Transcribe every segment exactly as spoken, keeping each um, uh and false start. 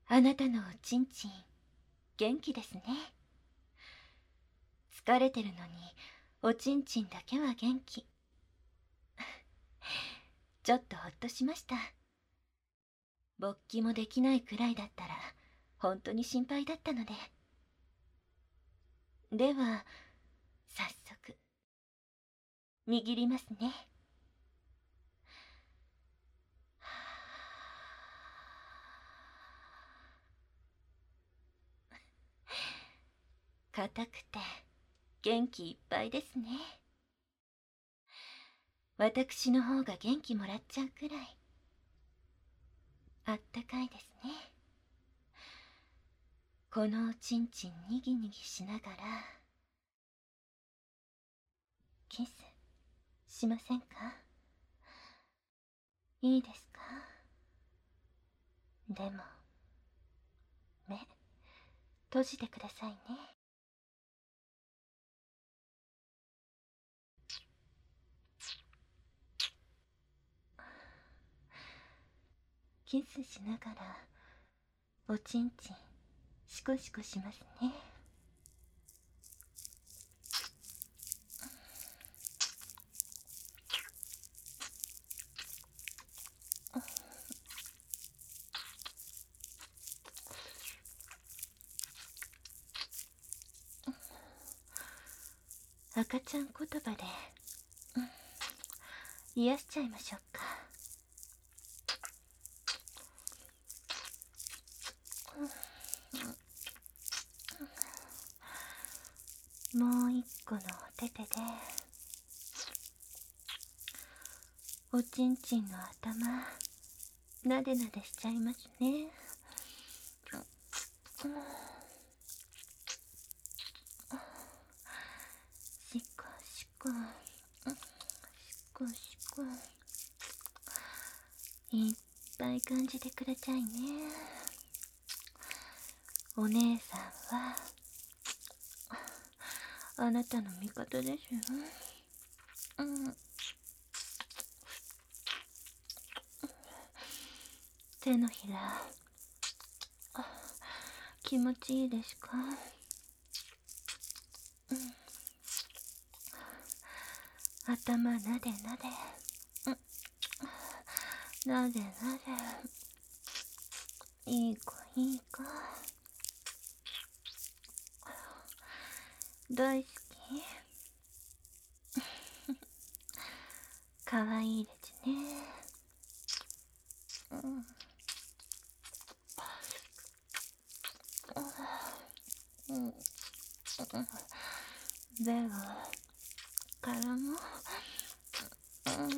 あなたのおちんちん、元気ですね。疲れてるのに、おちんちんだけは元気。ちょっとほっとしました。勃起もできないくらいだったら、本当に心配だったので。では、早速、握りますね。硬くて元気いっぱいですね。私の方が元気もらっちゃうくらいあったかいですね。このおちんちんにぎにぎしながらキスしませんか？いいですか？でも目閉じてくださいね。キスしながらおちんちんシコシコしますね。赤ちゃん言葉で、うん、癒しちゃいましょうか。もう一個のお手手でおちんちんの頭なでなでしちゃいますね。しこしこしこしこ、いっぱい感じてくださいね。お姉さんはあなたの味方ですよ。うん、手のひら気持ちいいですか？うん、頭なでなで、うん、なでなで、いい子いい子、大好き。かわいいですね。うん、うん、ベロからも、うん、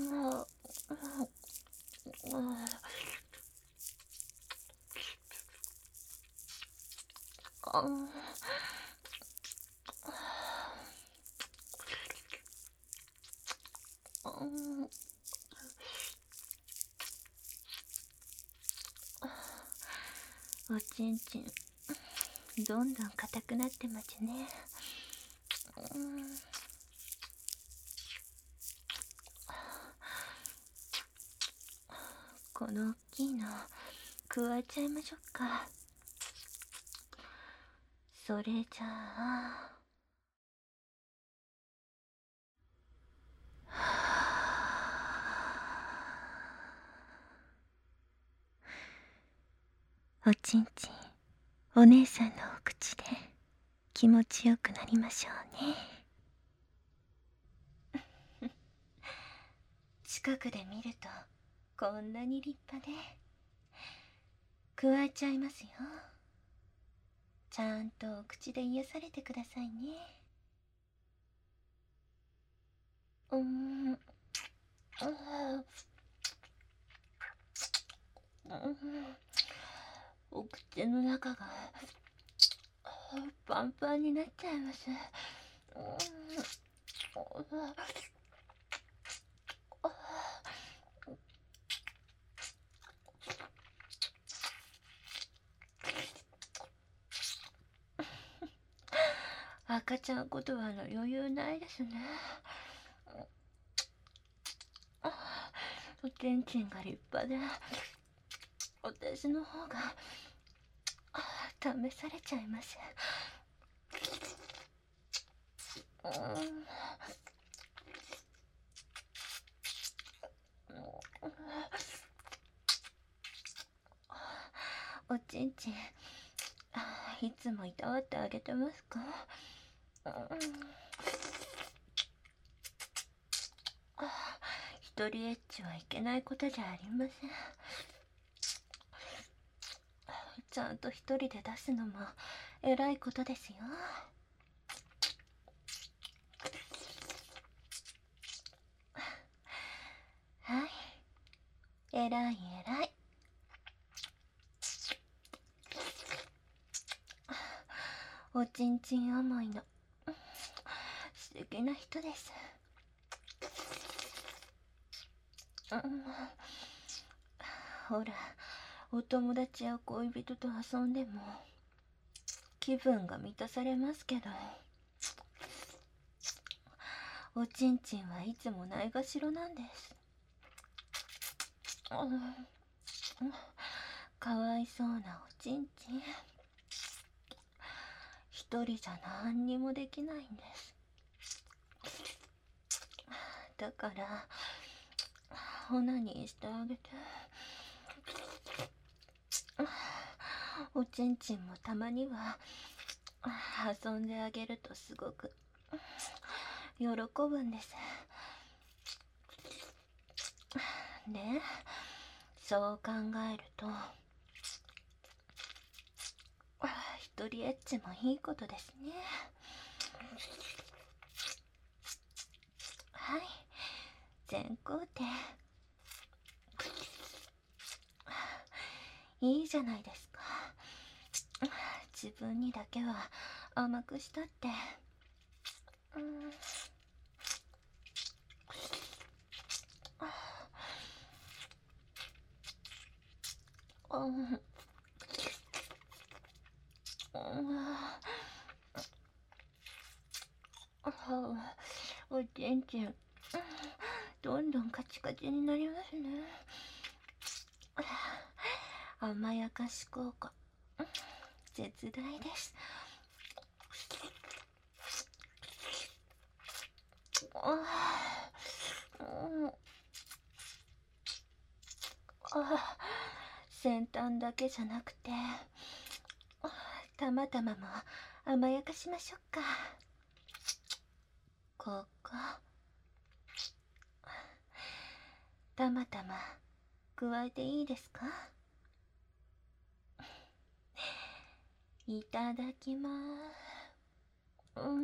おちんちんどんどん硬くなってますね。うん、この大きいの加えちゃいましょうか。それじゃあ、おちんちんお姉さんのお口で気持ちよくなりましょうね。近くで見るとこんなに立派で、加えちゃいますよ。ちゃんとお口で癒されてくださいね。うーん、うーん、お口の中がパンパンになっちゃいます。うーん、赤ちゃん言葉の余裕ないですね。おちんちんが立派で、私の方が試されちゃいます。うんおちんちん、いつもいたわってあげてますか？うん一人エッチはいけないことじゃありません。ちゃんと一人で出すのも偉いことですよ。はい、偉い偉い。おちんちん思いの素敵な人です。うん、ほら、お友達や恋人と遊んでも気分が満たされますけど、おちんちんはいつもないがしろなんです。うん、かわいそうなおちんちん。一人じゃ何にもできないんです。だからオナニーしてあげて。おちんちんもたまには遊んであげるとすごく喜ぶんです。ね、そう考えると一人エッチもいいことですね。はい、全肯定。いいじゃないですか。自分にだけは甘くしたって。うん、うん、うん、おちんちん、どんどんカチカチになりますね。甘やかし効果絶大です。ああ、あ、先端だけじゃなくてたまたまも甘やかしましょうか。ここたまたま加えていいですか？いただきます。うん、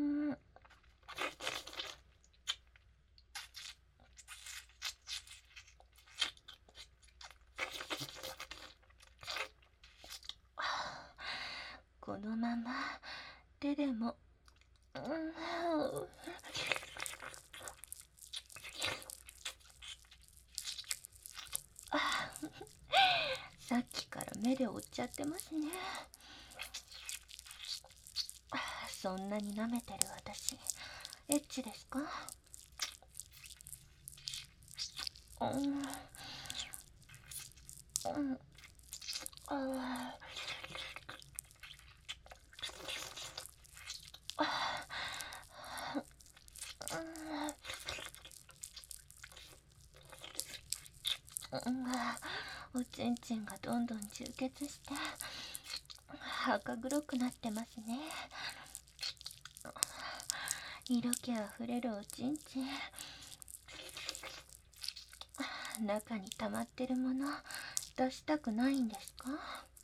このまま手でも、うん、あ、さっきから目で追っちゃってますね。そんなに舐めてる私エッチですか？うん、うん、ああ、うん、おちんちんがどんどん充血して赤黒くなってますね。色気あふれるおちんちん、中に溜まってるもの出したくないんですか？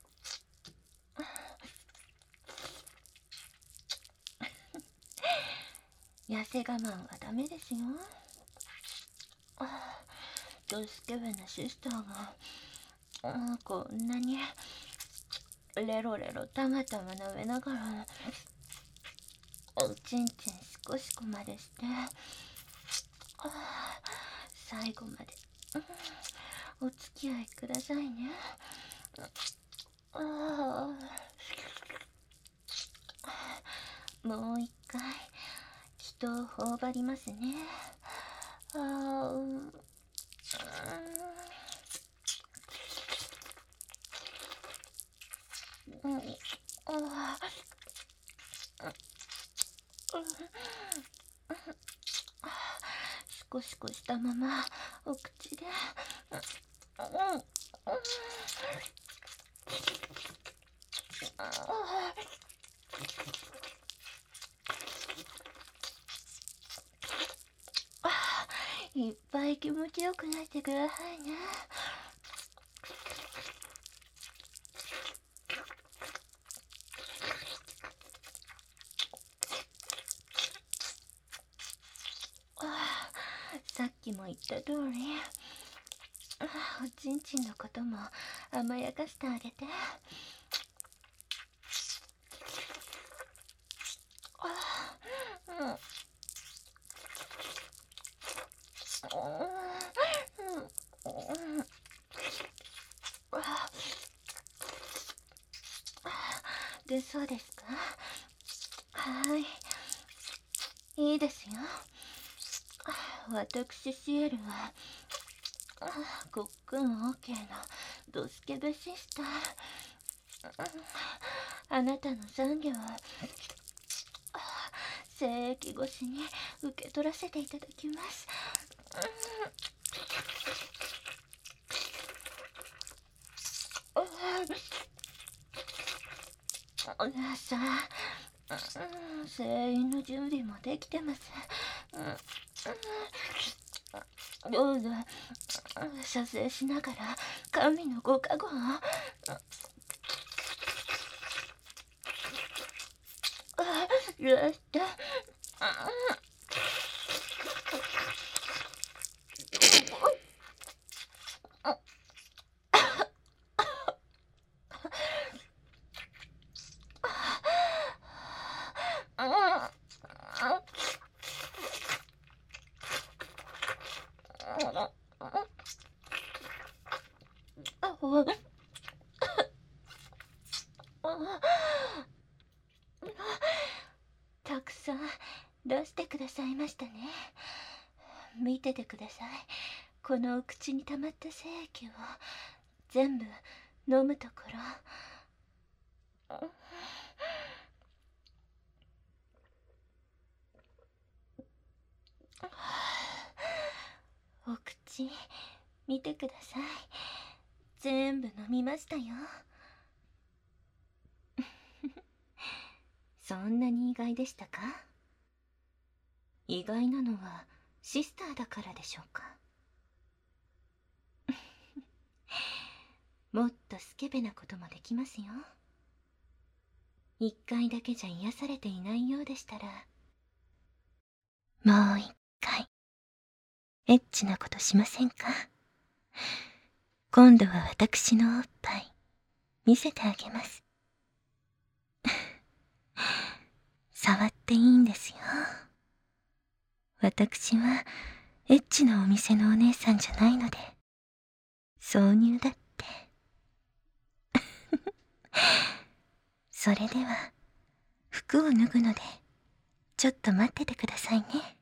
痩せ我慢はダメですよ。ドスケベなシスターが、うん、こんなにレロレロたまたま舐めながらおちんちんシコシコまでして、最後まで、うん、お付き合いくださいね。あもう一回人を頬張りますね。あー、うん、うん、 あシコシコしたままお口でうんうんいっぱい気持ちよくなってくださいね。さっきも言った通り、おちんちんのことも甘やかしてあげて。で、そうですか。はい、いいですよ。私シエルはごっくん オーケー のドスケベシスター。あなたの懺悔を精液越しに受け取らせていただきます。さあ、全員の準備もできてます。どうぞ射精しながら神のご加護を。ラスト。たくさん出してくださいましたね。見ててください。このお口に溜まった精液を全部飲むところ。お口見てください。全部飲みましたよ。そんなに意外でしたか？意外なのはシスターだからでしょうか。もっとスケベなこともできますよ。一回だけじゃ癒されていないようでしたら、もう一回エッチなことしませんか？今度は私のおっぱい見せてあげます。触っていいんですよ。私はエッチなお店のお姉さんじゃないので、挿入だって。それでは服を脱ぐのでちょっと待っててくださいね。